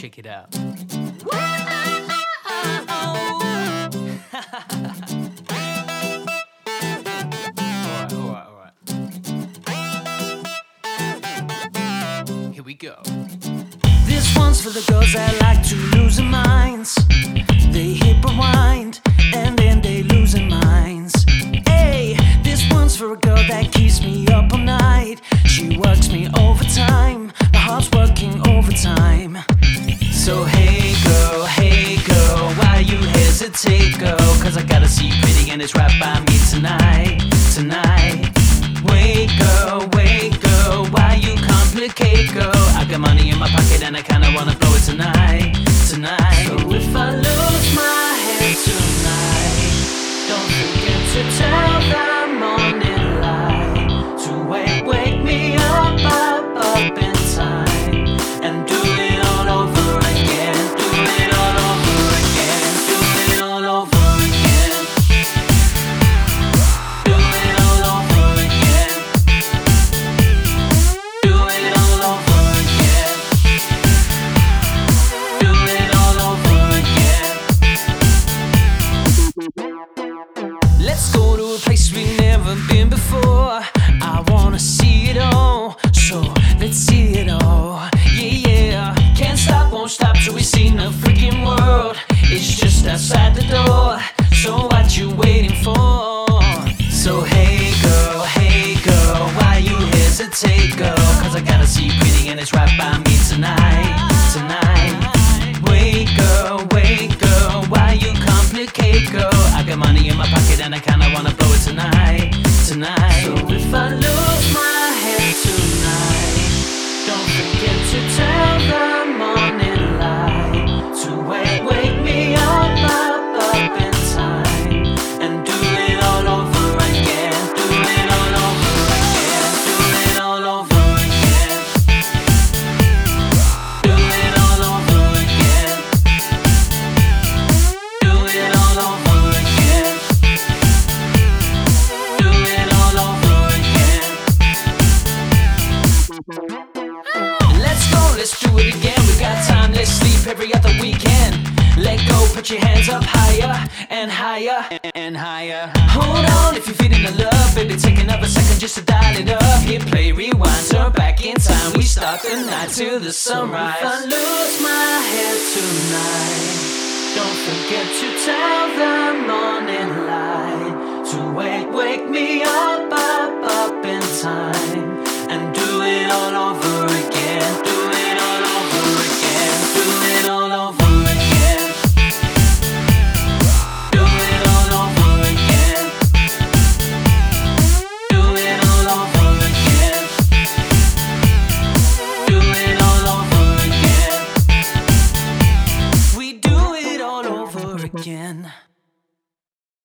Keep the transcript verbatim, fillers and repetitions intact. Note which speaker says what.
Speaker 1: Check it out. Alright, alright, alright. Here we go. This one's for the girls that like to lose their minds. They hit rewind and then they lose their minds. Hey, this one's for a girl that keeps me up all night. She works me overtime, my heart's working overtime. So hey girl, hey girl, why you hesitate, girl? Cause I got a secret and it's right by me tonight, tonight. Wait girl, wait girl, why you complicate, girl? I got money in my pocket and I kinda wanna blow it tonight, tonight. So if I lose my head tonight, don't forget to tell the morning light to wake, wake me up, up, up in time and do it all over again, do it all over again, do it all over again, do it all over again, do it all over again, do it all over again. Let's go to a place we've never been before. I wanna see it all, so let's see it all. Yeah, yeah. Can't stop, won't stop till we seen the freaking world. It's just outside the door, so what you waiting for? So hey girl, hey girl, why you hesitate, girl? Cause I got a secret and it's right by me tonight, tonight. Wait girl, wait girl, why you complicate, girl? I got money in my pocket and I kinda wanna blow it tonight, tonight. So if I lose my head tonight, don't forget to tell the morning light to wake, wake me up, up, up in time and do it all over again, do it all over again, do it all over again, do it all over again, do it all over again, do it all over again. Let's go, let's do it again. We got time, let's sleep every other weekend. Let go, put your hands up higher and higher and higher. Hold on if you're feeling the love, baby, take another second just to dial it up. Hit play, rewind, turn back in time. We start the night till the sunrise. So if I lose my head tonight, don't forget to tell the morning light to wake, wake me up, up, up in time and do it all over